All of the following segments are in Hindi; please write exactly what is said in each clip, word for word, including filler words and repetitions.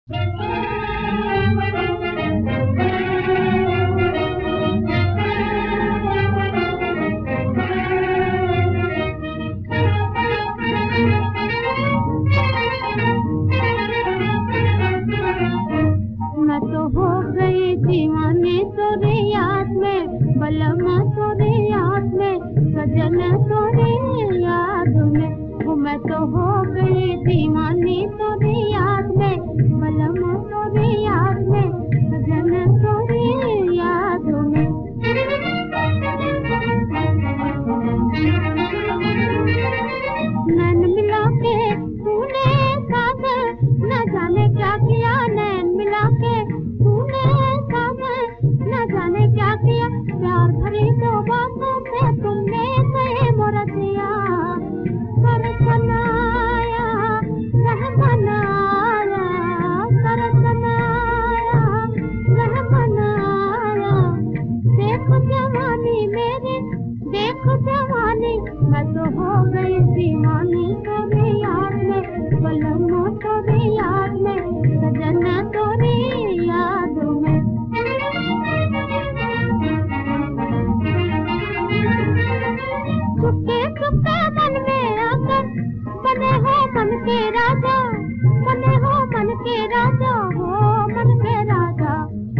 तो हो गई दीवानी तोरे याद में, बलम तोरे याद में, सजन तोरे याद में। मैं तो हो गई दीवानी तोरे याद में, बलम तोरे याद में, सजन तोरे याद में। नैन मिला के तूने साथ न जाने क्या किया, नैन मिला के तूने साथ न जाने क्या किया। प्यार भरी दो बातों से तुमने कहे मोरा दिया, कर बनाया रह बनाया, कर बनाया रह बनाया। देखो जवानी मेरी, देखो जवानी, मैं तो हो गई दीवानी तोरे याद में, बलम तोरे याद में, सजन तोरे याद में। चुपके चुपके मन में आकर बने हो मन के राजा, बने हो मन के राजा, हो मन के राजा।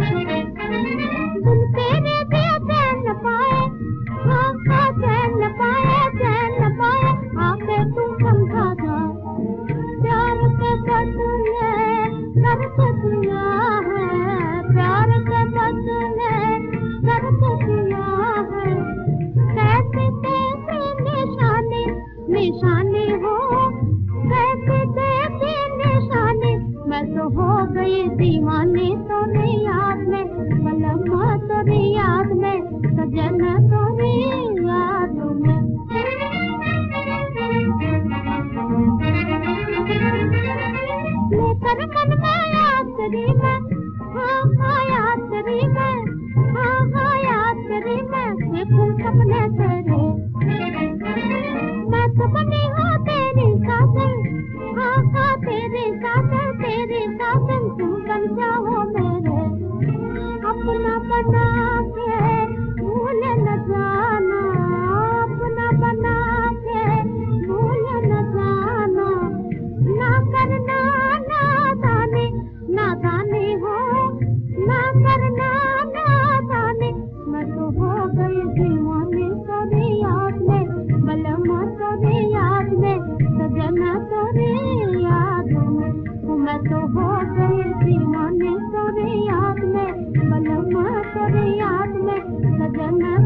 तुम तेरे दिया चैन न पाए, हाँ हाँ चैन न पाए, चैन न पाए, आके तुम समझा जा। प्यार के बदले दर्द दिया है, प्यार के बदले दर्द दिया है। कैसे कैसे निशानी निशानी हो, कैसे कैसे निशानी। मैं तो हो गई दीवानी तोरे याद में, बलम तोरे याद में, सजन तोरे याद में। लेकर मन में याद तेरी मैं, हाँ हाँ याद तेरी मैं, हाँ हाँ याद तेरी मैं। देखूं सपने तेरे, मैं तो बनी हूँ तेरी साजन, हाँ हाँ तेरी साजन, तेरी साजन। तुम बन जाओ मेरे, अपना बना के भूल न जाना, अपना बना के भूल न जाना। ना करना नादानी, नादानी हो, ना करना नादानी। मैं तो हो गई दीवानी तोरे याद में, बलम तोरे याद में, सजन तोरे याद में। मैं तो हो गई दीवानी तोरे याद में, बलम तोरे याद में, सजन